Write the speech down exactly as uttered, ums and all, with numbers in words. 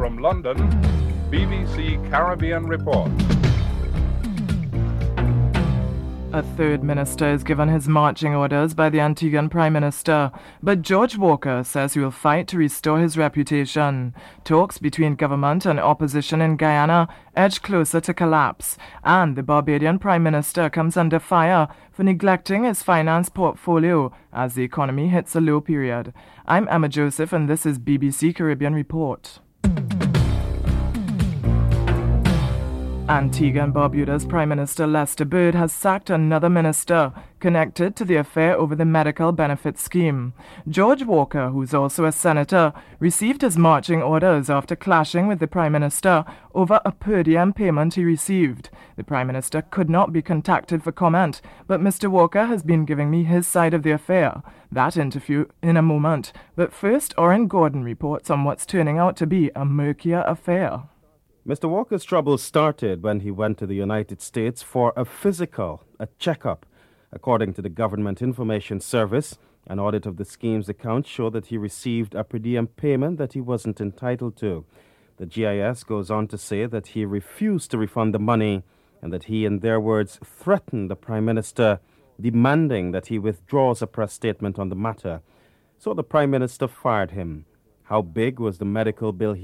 From London, B B C Caribbean Report. A third minister is given his marching orders by the Antiguan Prime Minister, but George Walker says he will fight to restore his reputation. Talks between government and opposition in Guyana edge closer to collapse, and the Barbadian Prime Minister comes under fire for neglecting his finance portfolio as the economy hits a low period. I'm Emma Joseph, and this is B B C Caribbean Report. Antigua and Barbuda's Prime Minister Lester Bird has sacked another minister connected to the affair over the medical benefit scheme. George Walker, who's also a senator, received his marching orders after clashing with the Prime Minister over a per diem payment he received. The Prime Minister could not be contacted for comment, but Mister Walker has been giving me his side of the affair. That interview in a moment, but first Oren Gordon reports on what's turning out to be a murkier affair. Mister Walker's trouble started when he went to the United States for a physical, a checkup. According to the Government Information Service, an audit of the scheme's accounts showed that he received a per diem payment that he wasn't entitled to. The G I S goes on to say that he refused to refund the money and that he, in their words, threatened the Prime Minister, demanding that he withdraws a press statement on the matter. So the Prime Minister fired him. How big was the medical bill he